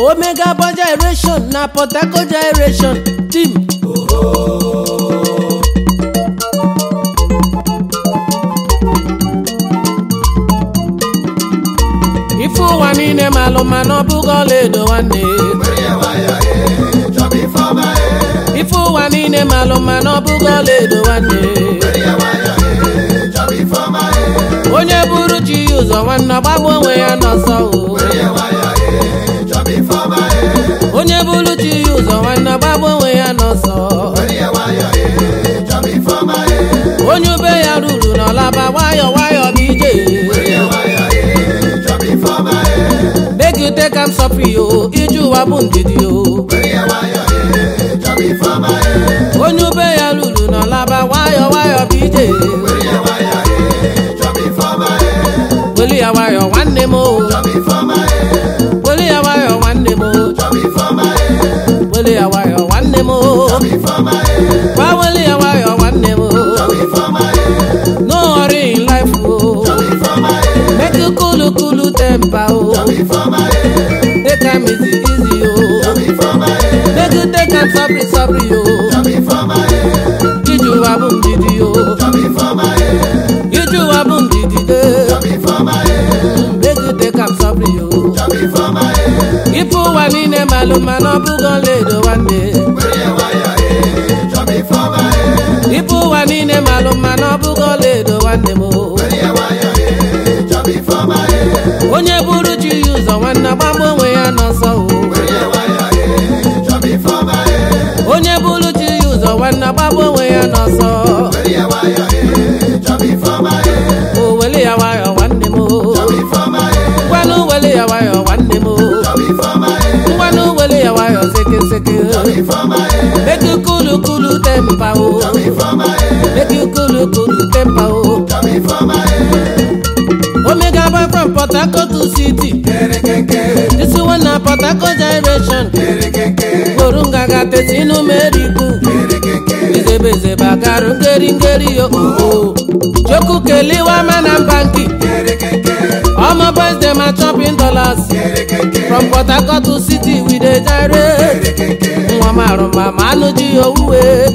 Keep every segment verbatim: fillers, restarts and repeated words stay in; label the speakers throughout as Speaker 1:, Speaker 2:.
Speaker 1: Omega Boy Generation na Port Harcourt Generation team. Ifu ụwa niile malụ mana ọ bụghị ọlaedo nwanne. Ifu ụwa niile malụ mana ọ bụghị ọlaedo nwanne. Onye buru chi ya ụzọ nwanne gbagbu onwe ya n'ọsọ o. Onye buru chi ya ụzọ nwanne gbagbu onwe ya n'ọsọ. Onye ube ya ruru n'ọlaba nwayọ nwayọ n'ije. Make you take am suffer yo, iju ụwa bụ ndidi yo. Onye ube ya ruru n'ọlaba nwayọ nwayọ bụ ije. Weli ya nwayọ nwanne m o. Weli ya nwayọ nwanne m o. Weli ya nwayọ nwanne m o. Kwa weli ya nwayọ nwanne m o. No hurry in life o. Make you cool cool temper o. Take am easy easy o. Make you take am sorry sorry o. Iju ụwa bụ ndidi o. Iju ụwa bụ ndidi de. Make you take am sorry o. Ifu ụwa niile malụ mana ọ bụghị ọlaedo nwanne. Ifu ụwa niile malụ mana ọ bụghị ọlaedo nwanne m o. Onye buru chi ya ụzọ nwanne gbagbu onwe ya n'ọsọ o. Onye buru chi ya ụzọ nwanne gbagbu onwe ya n'ọsọ. O weli ya nwayọ nwanne m o. Ngwanụ weli ya nwayọ nwanne m o. Ngwanụ weli ya nwayọ seke seke. Make you cool cool temper o. Make you cool cool temper o. Omega Boy from Port Harcourt to city. This one na Port Harcourt Generation. Gorunga gate sinu meriku. Beze beze bakaru ngeri ngeri yo. Joku keliwa manam banki. All my boys them are chopping dollars. From Port Harcourt to city we dey gyrate. Mwamaru mama no ji owe.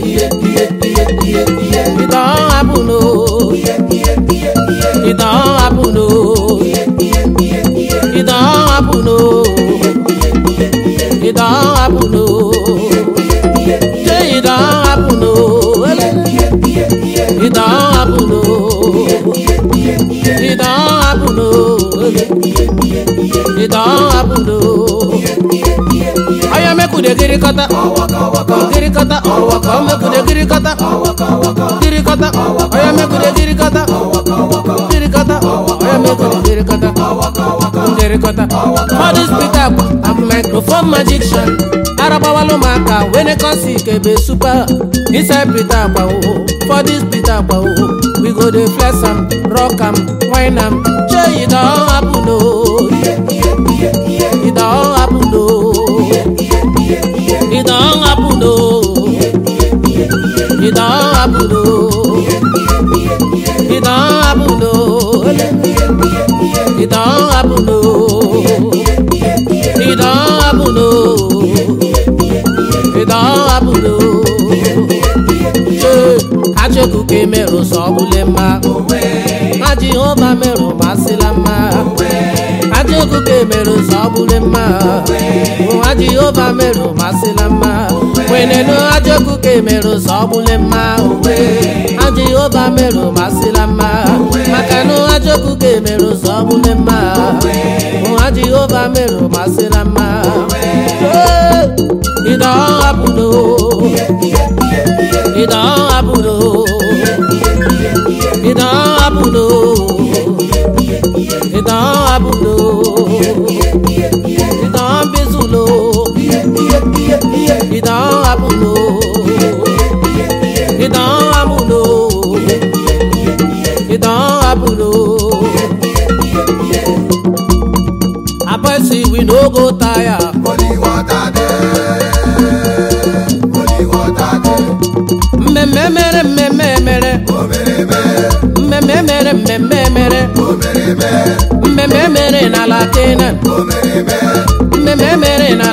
Speaker 1: It don't happen o. It don't happen o. It don't happen o. It don't happen o. Yeah, it don't happen o. It don't happen o. It don't happen o. It don't happen o. Aya meku de giri kata, giri kata, meku de giri kata, giri kata. Aya meku de giri kata, giri kata. Aya meku de giri kata, giri kata. For this beat up, I'm microphone magician. Araba walo maka, when it comes to kebe super. Inside beat up, for this beat up, we go to flex am, rock am, wine am. Say it don't happen no, it don't happen no. It don't happen no. It don't happen no. It don't happen no. It don't happen no. It don't happen no. It don't happen no. Ajoku ke mero so bulema. Aji Jehovah mero masilama. Ajoku ke mero so bulema. Aji Jehovah mero masilama. Weneno ajoku ke mero so bulema. Aji Jehovah mero masilama. Makano ajoku ke mero so bulema. Aji Jehovah mero masilama. It don't happen no. It don't happen no. It don't happen no. It don't happen no. It don't be so low. It don't happen no. It don't happen no. It don't happen no. I bet see we no go tire.
Speaker 2: Holy water there. Holy water there.
Speaker 1: Me me mere me me mere.
Speaker 2: Oh mere mere.
Speaker 1: Me me mere me me mere.
Speaker 2: Oh mere mere.
Speaker 1: Me me mere na la tena.
Speaker 2: Oh mere mere.
Speaker 1: Me me mere na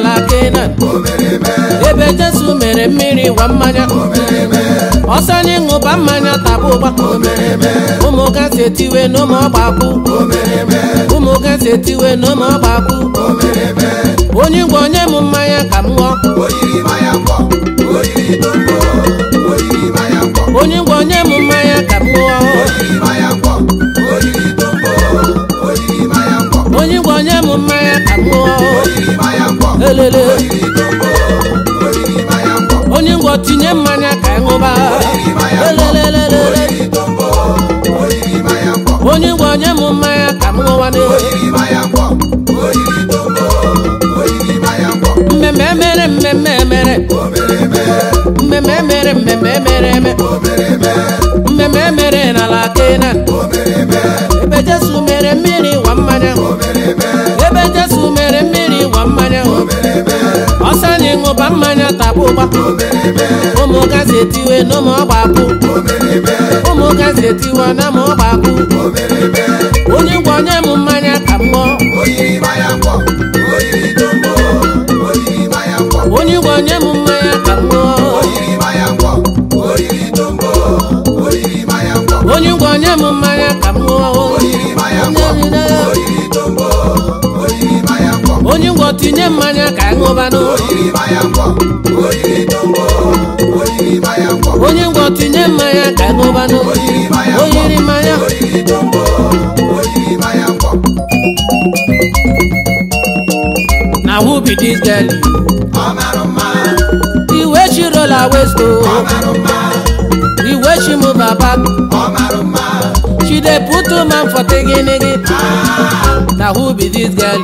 Speaker 1: Kenan ebe Jesu mere mmiri wa mmanya ọsọ anyị ṅụba mmanya taba ụgba ụmụ gasị etiwe n'ụmụ ọgbakụ ụmụ gasị etiwe n'ụmụ ọgbakụ onye ngwa onye m mmanya ka m ṅụọ onye ngwa onye m mmanya ka m ṅụọ onye ngwa onye m mmanya ka m ṅụọ elele onye ngwa tinye mmanya ka ị ṅụba elelelelele onye ngwa onye m mmanya ka m ṅụwane mmemme mere mmemme mere mmemme mere mmemme mere eme mmemme mere n'ala Kenan ebe Jesu mere mmiri wa mmanya ebe Jesu mere mmiri wa mmanya ọsọ anyị ṅụba mmanya taba ụgba ụmụ gasị etiwe n'ụmụ ọgbakụ ụmụ gasị etiwe na ụmụ ọgbakụ onye ngwa onye m mmanya ka m ṅụọ onye ngwa onye m mmanya ka m ṅụọ onye ngwa onye m mmanya ka m ṅụọ onye ngwa tinye mmanya ka ị ṅụbanụ onye ngwa tinye mmanya ka ị ṅụbanụ oyiri mmanya na who be this girl the way she roll her waist the way she move her back she dey put two man for teginigi na who be this girl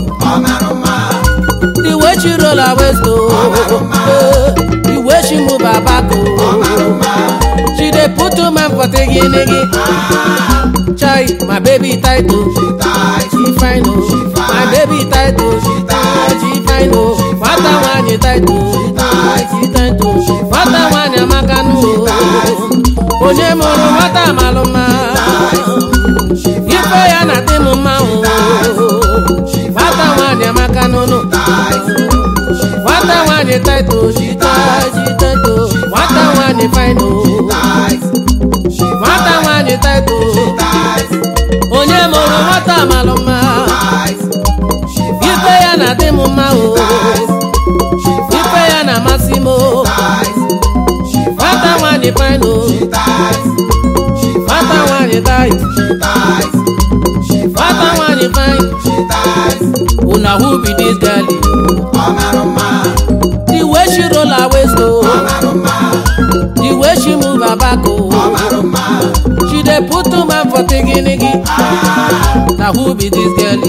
Speaker 1: the way she roll her waist the way she move her back she dey put two man for teginigi chai my baby tight oh she fine oh my baby tight oh she fine oh fata wanye tight oh she tight oh fata wanye makanu oh onye mụrụ nwata malụma ife ya na dị m mma oh fata wanye makanu no fata wanye tight oh she tight she tight oh fata wanye fine oh fata wanye tight oh onye mụrụ nwata malụma ife ya na dị m mma o ife ya na amasị m o nwata nwanyị fine o nwata nwanyị tight nwata nwanyị fine una who be this girl the way she roll her waist o the way she move her back o she dey put two man for teginigi na who be this girl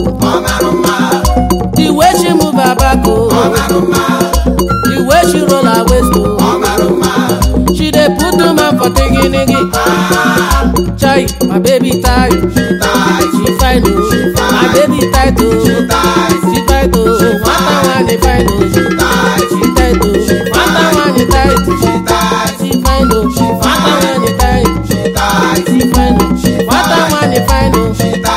Speaker 1: the way she move her back oh the way she roll her waist oh she dey put two man for teginigi chai my baby tight she fine oh my baby tight oh she tight oh nwata nwanyị fine oh she tight oh nwata nwanyị tight she fine oh nwata nwanyị tight she fine oh nwata nwanyị fine oh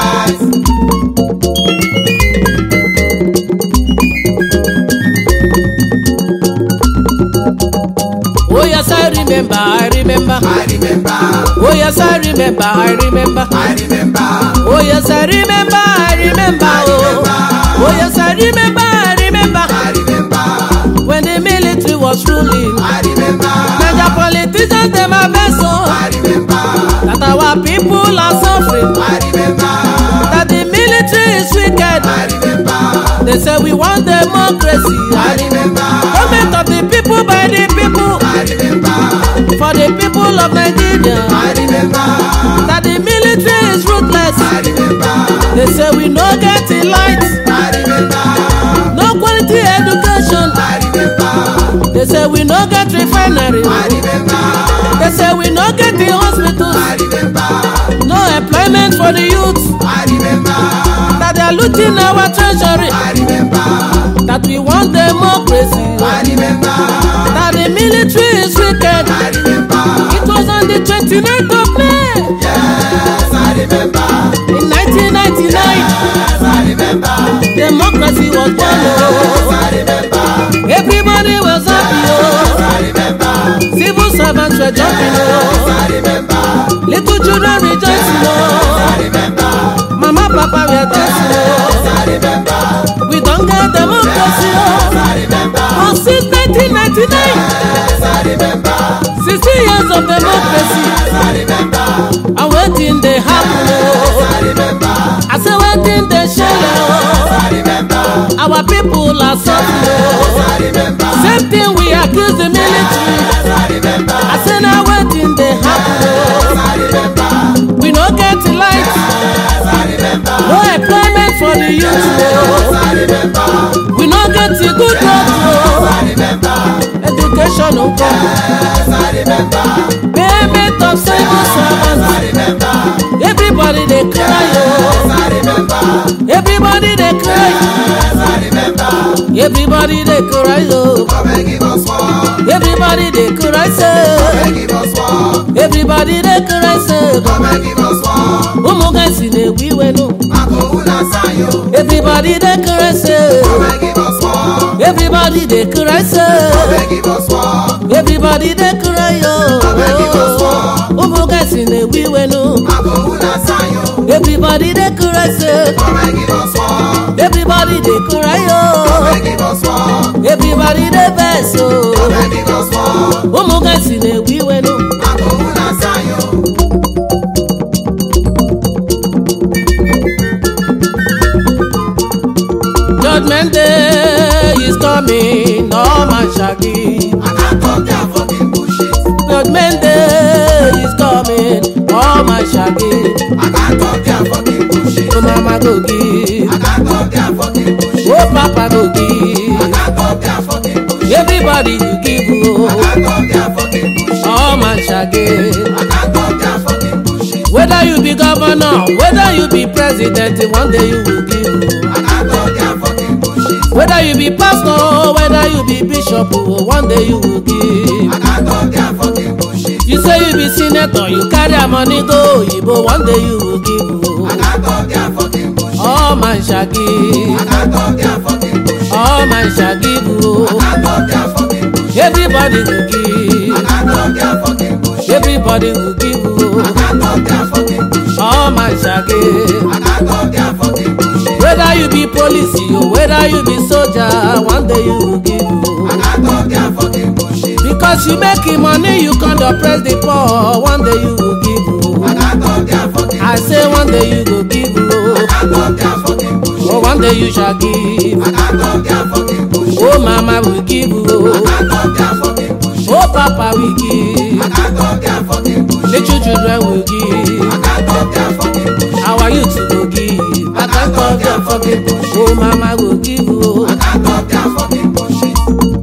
Speaker 1: oh yes I remember I remember
Speaker 2: I remember
Speaker 1: oh yes I remember I remember
Speaker 2: I remember
Speaker 1: oh yes I remember I remember oh oh yes I remember I remember
Speaker 2: I remember
Speaker 1: when the military was ruling
Speaker 2: I remember
Speaker 1: Niger politicians them are vessel
Speaker 2: I remember
Speaker 1: that our people are suffering
Speaker 2: I remember
Speaker 1: that the military is wicked
Speaker 2: I remember
Speaker 1: they say we want democracy
Speaker 2: I remember
Speaker 1: government of the people by the people
Speaker 2: I remember
Speaker 1: for the people of Nigeria
Speaker 2: I remember
Speaker 1: that the military is ruthless
Speaker 2: I remember
Speaker 1: they say we no get the light
Speaker 2: I remember
Speaker 1: no quality education
Speaker 2: I remember
Speaker 1: they say we no get refinery
Speaker 2: I remember
Speaker 1: they say we no get the hospitals
Speaker 2: I remember
Speaker 1: no employment for the youth
Speaker 2: I remember
Speaker 1: that they are looting our treasury
Speaker 2: I remember
Speaker 1: that we want democracy
Speaker 2: I remember
Speaker 1: that the military is wicked
Speaker 2: I remember
Speaker 1: it was on the twenty-ninth of May
Speaker 2: yes I remember
Speaker 1: in nineteen ninety-nine
Speaker 2: yes I remember
Speaker 1: democracy was born. Oh.
Speaker 2: I remember.
Speaker 1: Everybody was happy. Oh.
Speaker 2: I remember.
Speaker 1: Civil servants were jumping. Oh.
Speaker 2: I remember.
Speaker 1: Little children rejoicing. Oh.
Speaker 2: I remember.
Speaker 1: Mama, papa were dancing. Oh.
Speaker 2: I remember.
Speaker 1: We don't get democracy. Oh.
Speaker 2: I remember.
Speaker 1: Oh, since nineteen ninety-nine.
Speaker 2: I remember.
Speaker 1: sixty years of democracy.
Speaker 2: I remember.
Speaker 1: And waiting they happen. Oh.
Speaker 2: I remember.
Speaker 1: I say waiting they shell. Oh.
Speaker 2: I remember.
Speaker 1: Our people are suffering. Oh.
Speaker 2: I remember.
Speaker 1: Same thing we accuse the military.
Speaker 2: I remember.
Speaker 1: I say now waiting they happen. Oh.
Speaker 2: I remember.
Speaker 1: We don't get light.
Speaker 2: I remember.
Speaker 1: No employment for the youth. Oh.
Speaker 2: I remember.
Speaker 1: We don't get a good road. Oh.
Speaker 2: I remember.
Speaker 1: Education no come.
Speaker 2: I remember.
Speaker 1: Payment of civil servants.
Speaker 2: I remember.
Speaker 1: Everybody they cry. Oh.
Speaker 2: I remember.
Speaker 1: Everybody they cry.
Speaker 2: I remember.
Speaker 1: Everybody they cry. Oh.
Speaker 2: Come and give us one.
Speaker 1: Everybody they cry.
Speaker 2: Come
Speaker 1: Say.
Speaker 2: and give us one.
Speaker 1: Everybody they cry. Say.
Speaker 2: Come and give us one.
Speaker 1: Umugasi ne wiwe no.
Speaker 2: Mako una sayo.
Speaker 1: Everybody they cry. Say.
Speaker 2: Come and give us one.
Speaker 1: Everybody they cry.
Speaker 2: Come
Speaker 1: Say.
Speaker 2: and give us one.
Speaker 1: Everybody they cry. Oh. Umugasi ne wiwe no.
Speaker 2: Mako una sayo.
Speaker 1: Everybody they cry. Say.
Speaker 2: Come and give us one.
Speaker 1: Everybody they cry.
Speaker 2: Come
Speaker 1: Oh.
Speaker 2: and give us one.
Speaker 1: Everybody they vex.
Speaker 2: Come
Speaker 1: Oh.
Speaker 2: and give us one.
Speaker 1: Umugasi ne wiwe no.
Speaker 2: Mako una sayo.
Speaker 1: Judgment day is coming, no man shall give.
Speaker 2: I can't talk their fucking bullshit.
Speaker 1: Judgment day is coming, all man shall give.
Speaker 2: I can't talk their fucking bullshit.
Speaker 1: Oh mama go give,
Speaker 2: I can't talk their fucking bullshit.
Speaker 1: oh papa go
Speaker 2: I
Speaker 1: give.
Speaker 2: can't talk their fucking bullshit.
Speaker 1: Everybody you give,
Speaker 2: I
Speaker 1: oh,
Speaker 2: can't talk their fucking bullshit.
Speaker 1: all man shall give.
Speaker 2: I can't talk their fucking bullshit.
Speaker 1: Whether you be governor, whether you be president, one day you will give.
Speaker 2: I can't talk their fucking bullshit.
Speaker 1: Whether you be pastor, whether you be bishop, oh, one day you will give.
Speaker 2: I can't talk their fucking bullshit.
Speaker 1: You say you be senator, you carry your money go Oyibo, one day you will give.
Speaker 2: I
Speaker 1: Oh.
Speaker 2: can't talk their fucking bullshit.
Speaker 1: All man shall give,
Speaker 2: I can't talk their fucking bullshit.
Speaker 1: all man shall give.
Speaker 2: I
Speaker 1: Oh.
Speaker 2: can't talk their fucking bullshit.
Speaker 1: Everybody will
Speaker 2: I
Speaker 1: give,
Speaker 2: can't talk their fucking bullshit.
Speaker 1: everybody will give.
Speaker 2: I
Speaker 1: Oh.
Speaker 2: can't talk their fucking bullshit.
Speaker 1: All man shall give.
Speaker 2: I can't talk their fucking bullshit.
Speaker 1: Whether you be police or whether you be soldier, one day you will give.
Speaker 2: I
Speaker 1: Oh.
Speaker 2: can't talk their fucking bullshit.
Speaker 1: Because you making money, you can't oppress the poor, one day you will give.
Speaker 2: I
Speaker 1: Oh.
Speaker 2: can't talk their fucking
Speaker 1: I say one day you go give.
Speaker 2: I
Speaker 1: Oh.
Speaker 2: can't talk their fucking bullshit.
Speaker 1: Oh, one day you shall give.
Speaker 2: I can't talk their fucking bullshit.
Speaker 1: Oh, mama will give.
Speaker 2: I
Speaker 1: Oh.
Speaker 2: can't talk their fucking bullshit.
Speaker 1: Oh, papa will give.
Speaker 2: I can't talk their fucking bullshit.
Speaker 1: Little children will give.
Speaker 2: I can't talk their fucking bullshit.
Speaker 1: Our youth will give. I can't talk their fucking bullshit. Oh, mama will give. Oh.
Speaker 2: I can't talk their fucking bullshit.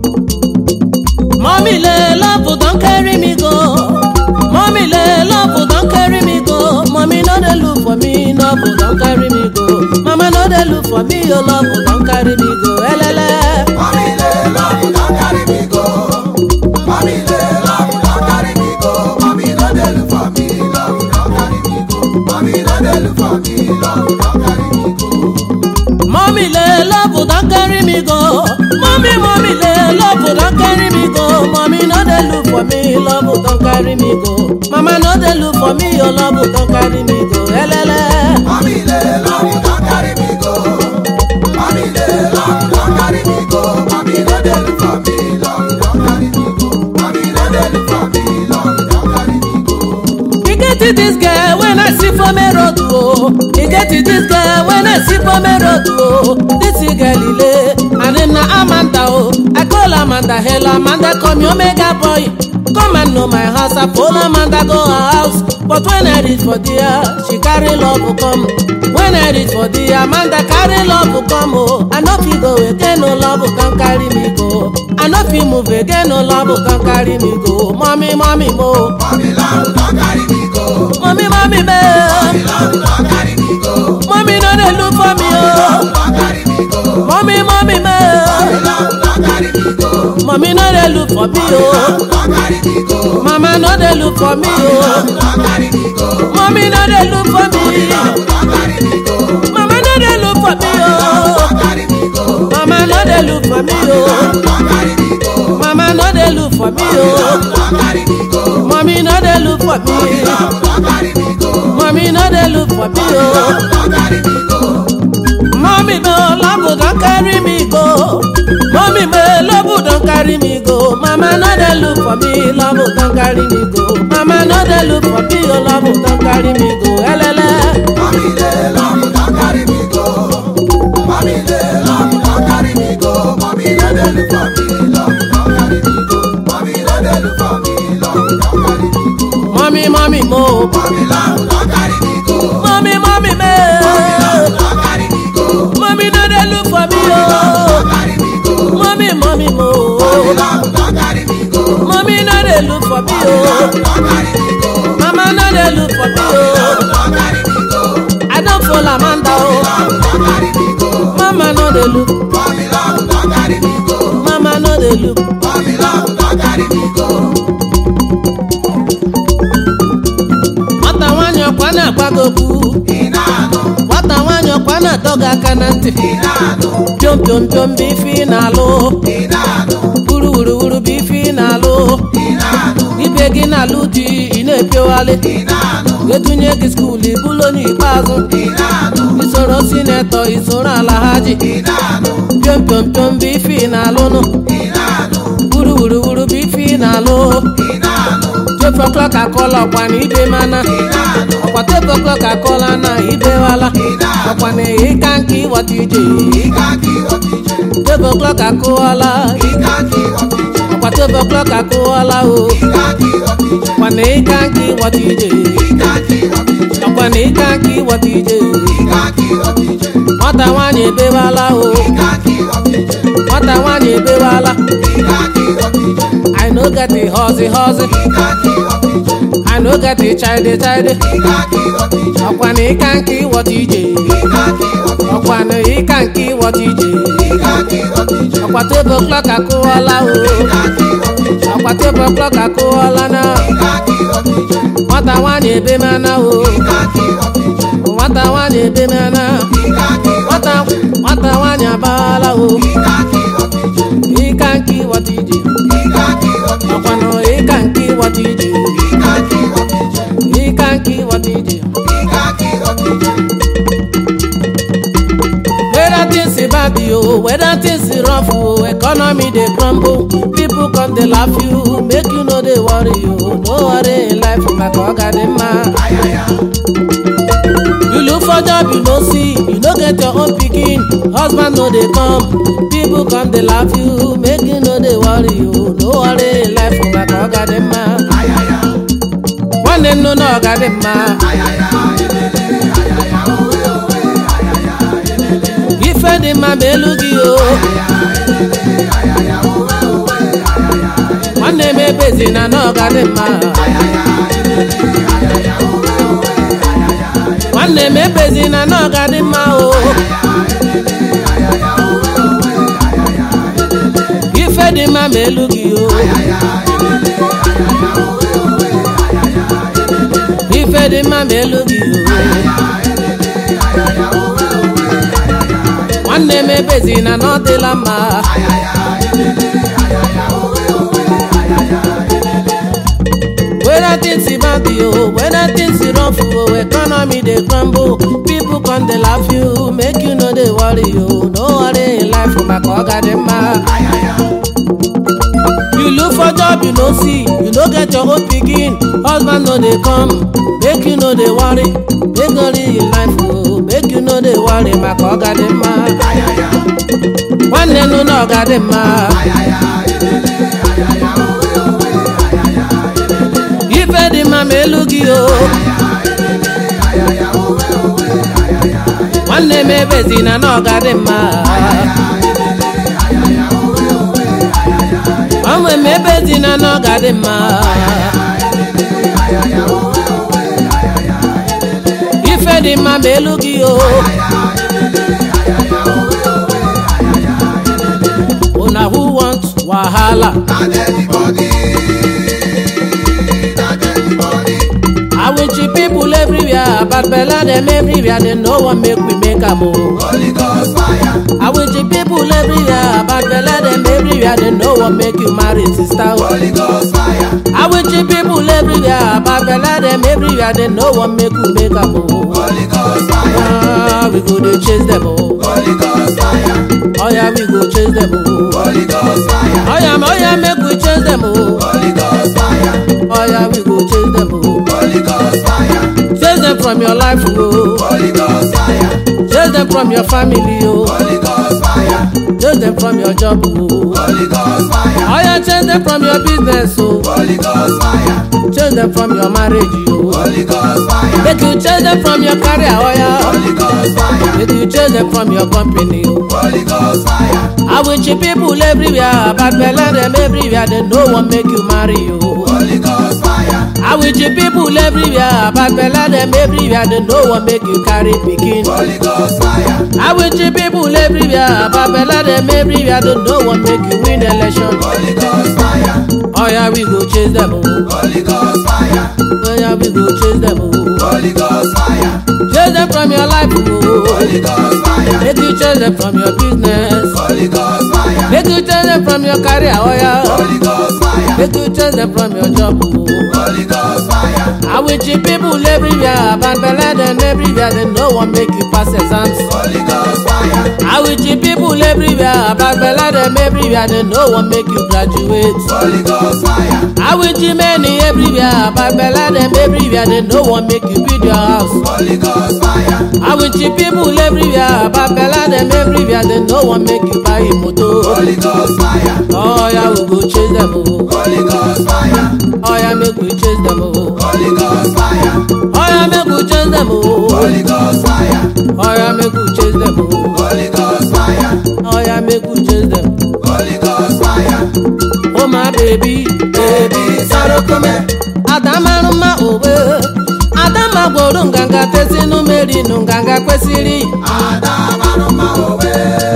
Speaker 1: Mommy, le love don't carry me go. Mommy, le love don't carry me go. Mommy, no they look for me. Love don't carry me go. Mama, no they look for me. Your love don't carry me go. Elele.
Speaker 2: Mommy, le love don't carry me go. Mommy, le love don't carry me go. Mommy, no they look for me. Love don't carry me go. Mommy, no they look for me. Love don't carry me go.
Speaker 1: Mommy, le love don't carry me go. Mommy, mommy, le love don't carry me go. Mommy, no they look for me. Love don't carry me go. Mama, no they look for me. Your love don't carry me go. Elele.
Speaker 2: Mommy, le love don't carry me go. Mommy, le love don't carry me go. Mommy, no they look for me. Love don't carry me go. Mommy, no they look for me. Love don't carry me go.
Speaker 1: You get it, this girl when I see for me road. Oh, you get it, this girl when I see for me road. Oh, this is Galile, and then na Amanda. Oh, I call Amanda, hell Amanda, come your mega boy. Come and know my house, I pull Amanda go her house. But when I reach for dear, she carry love to come. When I reach for dear, Amanda carry love to come. Oh, I know if you go again, no love can carry me go. I know if you move again, no love can carry me go. Mommy, mommy, mo.
Speaker 2: Mommy, love don't carry me go.
Speaker 1: Mommy, mommy, me.
Speaker 2: Mommy, love don't carry me go.
Speaker 1: Mommy, no they look for me, oh.
Speaker 2: Don't carry me go.
Speaker 1: Mommy, mommy, me.
Speaker 2: Love don't carry me go.
Speaker 1: Mommy, no they look for me, oh.
Speaker 2: Don't carry me go.
Speaker 1: Mama, no they look for me, oh.
Speaker 2: Don't carry me go.
Speaker 1: Mommy, no they look for me.
Speaker 2: Don't carry me go.
Speaker 1: Mama, no they look for me, oh. for me, oh. Mama no dey look for me, oh. Mommy no dey look for me. Mommy no dey look for me, oh. Mommy no love don't carry me go. Mommy me love don't carry me go. Mama no dey look for me, love don't carry me go. Mama no dey look for me, oh love don't carry me go. Elele.
Speaker 2: Mommy dey love don't carry me go. Mommy dey love don't carry me go. Mommy no dey look for me, love don't carry me go. Mommy no dey look for me, love don't carry me go.
Speaker 1: Mommy, mommy mo.
Speaker 2: Mommy love don't carry me go.
Speaker 1: Mommy, mommy me.
Speaker 2: Mommy love don't carry me go.
Speaker 1: Mommy no dey look for me, oh.
Speaker 2: Carry me go.
Speaker 1: Mommy, mommy mo.
Speaker 2: Mommy love don't carry me go.
Speaker 1: Mommy no dey look for me, oh.
Speaker 2: Don't carry me go.
Speaker 1: Mama no dey look for me, oh.
Speaker 2: Don't carry me go.
Speaker 1: I don't follow Amanda, oh.
Speaker 2: Don't carry me go.
Speaker 1: Mama no dey look.
Speaker 2: Mommy love don't carry me go.
Speaker 1: Mama no dey look.
Speaker 2: Mommy love don't carry me go.
Speaker 1: Nwata nwanyị ọkwa na-akwago okwu. Nwata nwanyị ọkwa na-adọga aka na ntị. Piom piom piom bụ ife ị na-alụ. Wuru wuru wuru bụ ife ị na-alụ. Ibe gị na-alụ di ị na-epiowali. Edunye gị skuul ibulu onye ikpeazụ. Isoro sinetọ isoro ala ha ji. Piom piom piom bụ ife ị na-alụnụ. Wuru wuru wuru bụ ife ị na-alụ. twelve o'clock akọla ọkwa na ibe mana. Ọkwa twelve o'clock akọla na ibewala. Ọkwa na ịka nke ịghọta ije. twelve o'clock akụwala. Ọkwa twelve o'clock akụwala o. Ọkwa na ịka nke ịghọta ije. Ọkwa na ịka nke ịghọta ije. Nwata nwanyị ebewala o. Nwata nwanyị ebewala. I no get the hustle hustle. I no get the chide chide. Ọkwa na ịka nke ịghọta ije. Ọkwa na ịka nke ịghọta ije. Ọkwa twelve o'clock akụwala o. Ọkwa twelve o'clock akụwala na. Nwata nwanyị ebe mana o. Nwata nwanyị ebe mana. Nwata nwata nwanyị abala o. Ịka nke ịghọta ije. Ọkwa na ịka nke ịghọta ije. Ịka nke ịghọta ije. Whether things is bad yo, whether things is rough yo, economy dey crumble, people come dey laugh you, make you no dey worry yo, no worry in life maka oga dey mma. You look for job you no see, you no get your own pikin, husband no dey come, people come dey laugh you, make you no dey worry yo, no worry in life maka oga dey mma. Nwanne nnu na oga dey mma. Ife dị mma ma elu gị o. Nwanne m ebezina na ọ ga dị mma. Nwanne m ebezina na ọ ga dị mma o. Ife dị mma ma elu gị o. Ife dị mma ma elu gị o. Nwanne m ebezina na ọ dịla mma. Whether things is bad yo, whether things is rough yo, economy dey crumble, people come dey laugh you, make you no dey worry yo, no worry in life maka oga dey mma. You look for job you no see, you no get your own pikin, husband no dey come, make you no dey worry, make no worry in life yo, make you no dey worry maka oga dey mma. Nwanne nnu na oga dey mma. Ife dị mma ma elu gị o. Nwanne m ebezina na ọ ga dị mma. Nwanne m ebezina na ọ ga dị mma. Ife dị mma ma elu gị o. Una who want wahala? I will treat people everywhere, but bella them everywhere, they no one make we make a move.
Speaker 2: Holy Ghost fire.
Speaker 1: I will treat people everywhere, but bella everywhere, they no one make you marry sister.
Speaker 2: Holy Ghost fire.
Speaker 1: I wish you people everywhere, Babella them everywhere, they no one make you make a move.
Speaker 2: Holy Ghost fire.
Speaker 1: Ah, we go to chase them all.
Speaker 2: Holy Ghost fire.
Speaker 1: Oh yeah, we go chase them all.
Speaker 2: Holy Ghost fire.
Speaker 1: Oh yeah, oh yeah, make we chase them all.
Speaker 2: Holy Ghost fire.
Speaker 1: Oh yeah, we go chase them all.
Speaker 2: Holy Ghost fire.
Speaker 1: Chase them from your life, oh.
Speaker 2: Holy Ghost fire.
Speaker 1: Chase them from your family, oh.
Speaker 2: Holy Ghost fire.
Speaker 1: Chase them from your job, oh.
Speaker 2: Holy Ghost fire.
Speaker 1: Oh yeah, chase them from your business, oh.
Speaker 2: Holy Ghost fire.
Speaker 1: Chase them from your marriage, oh.
Speaker 2: Holy Ghost fire.
Speaker 1: Make you chase them from your career, oh yeah.
Speaker 2: Holy Ghost fire.
Speaker 1: Make you chase them from your company, oh.
Speaker 2: Holy Ghost fire.
Speaker 1: I wish you people everywhere, but Bella them everywhere, they no one make you marry, oh.
Speaker 2: Holy Ghost fire.
Speaker 1: I wish you people everywhere, but Bella them everywhere, they no one make you carry pikin.
Speaker 2: Holy Ghost fire.
Speaker 1: I wish you people everywhere, but Bella them everywhere, they no one make you win election.
Speaker 2: Holy Ghost fire.
Speaker 1: Oh yeah, we go chase them, oh.
Speaker 2: Holy Ghost fire.
Speaker 1: Oh yeah, we go chase them, oh.
Speaker 2: Holy Ghost fire.
Speaker 1: Chase them from your life, oh.
Speaker 2: Holy Ghost fire.
Speaker 1: Make you chase them from your business.
Speaker 2: Holy Ghost fire.
Speaker 1: Make you chase them from your career, oh yeah.
Speaker 2: Holy Ghost fire.
Speaker 1: Make you chase them from your job, oh.
Speaker 2: Holy Ghost fire.
Speaker 1: I wish you people everywhere, but Bella them everywhere, they no one make you pass exams.
Speaker 2: Holy Ghost fire.
Speaker 1: I wish you people everywhere, but Bella them everywhere, they no one make you graduate.
Speaker 2: Holy Ghost fire.
Speaker 1: I wish you many everywhere, but Bella them everywhere, they no one make you build your house.
Speaker 2: Holy Ghost fire.
Speaker 1: I wish you people everywhere, but Bella them everywhere, they no one make you buy a motor.
Speaker 2: Holy Ghost fire.
Speaker 1: Oh yeah, we go chase them, oh.
Speaker 2: Holy Ghost fire.
Speaker 1: Oh yeah, make we chase them, oh.
Speaker 2: Holy Ghost fire.
Speaker 1: Oh yeah, make we chase them, oh.
Speaker 2: Holy Ghost fire.
Speaker 1: Oh yeah, make we chase them, oh.
Speaker 2: Holy Ghost fire.
Speaker 1: Oh yeah, make we chase them.
Speaker 2: Holy Ghost fire.
Speaker 1: Oh my baby,
Speaker 2: Baby Sarokome.
Speaker 1: Adamaruma owe. Adama gworo nganga tesi numeri nunganga kwesiri.
Speaker 2: Adamaruma owe.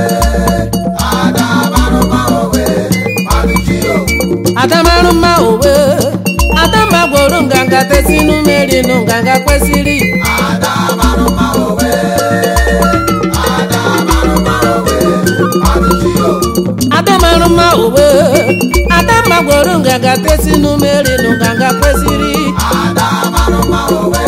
Speaker 2: Adamaruma owe. Manuchio.
Speaker 1: Adamaruma owe. Adama gworo nganga tesi numeri nunganga kwesiri.
Speaker 2: Adamaruma owe. Adamaruma owe. Manuchio.
Speaker 1: Adamaruma owe. Adama gworo nganga tesi numeri nunganga kwesiri.
Speaker 2: Adamaruma owe.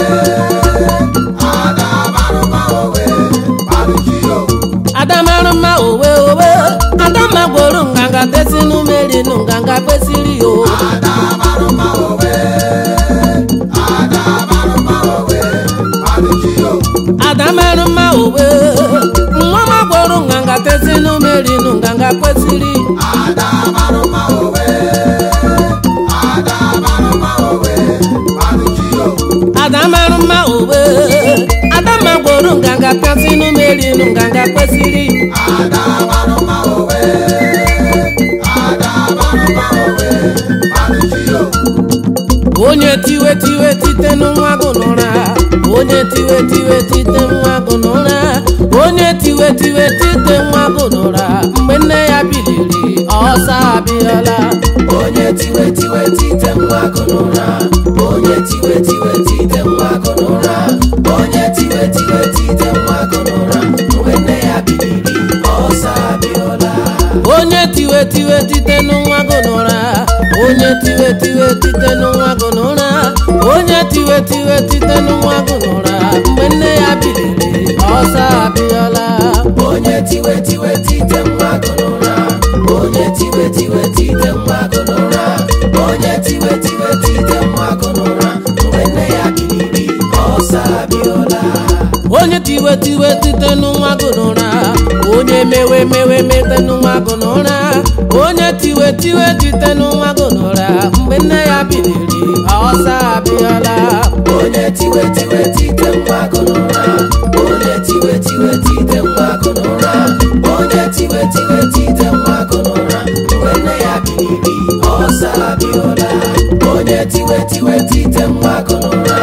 Speaker 2: Adamaruma owe. Manuchio.
Speaker 1: Adamaruma owe owe. Adama gworo nganga tesi numeri nunganga kwesiri o.
Speaker 2: Adamaruma owe. Adamaruma owe. Manuchio.
Speaker 1: Adamaruma owe. Mwama gworo nganga tesi numeri nunganga kwesiri.
Speaker 2: Adamaruma owe. Adamaruma owe. Manuchio.
Speaker 1: Adamaruma owe. Adama gworo nganga tesi numeri nunganga kwesiri.
Speaker 2: Adamaruma owe. Adamaruma owe. Manuchio.
Speaker 1: Onye tiwe tiwe tite nwa gunura. Onye tiwe tiwe tite nwa gunura. Onye tiwe tiwe tite nwa gunura. Mgbe nne ya biliri ọsa abịala.
Speaker 2: Onye tiwe tiwe tite nwa gunura. Onye tiwe tiwe tite nwa gunura. Onye tiwe tiwe tite nwa gunura. Mgbe nne ya biliri ọsa abịala.
Speaker 1: Onye tiwe tiwe tite nwa gunura. Onye tiwe tiwe tite nwa gunura. Onye tiwe tiwe tite nwa gunura. Mgbe nne ya biliri ọsa abịala.
Speaker 2: Onye tiwe tiwe tite nwa gunura. Onye tiwe tiwe tite nwa gunura. Onye tiwe tiwe tite nwa gunura. Mgbe nne ya biliri ọsa abịala.
Speaker 1: Onye tiwe tiwe tite nwa gunura. Onye mewe mewe mete nwa gunura. Onye tiwe tiwe tite nwa gunura. Mgbe nne ya biliri ọsa abịala.
Speaker 2: Onye tiwe tiwe tite nwa gunura. Onye tiwe tiwe tite nwa gunura. Onye tiwe tiwe tite nwa gunura. Mgbe nne ya biliri ọsa abịala. Onye tiwe tiwe tite nwa gunura.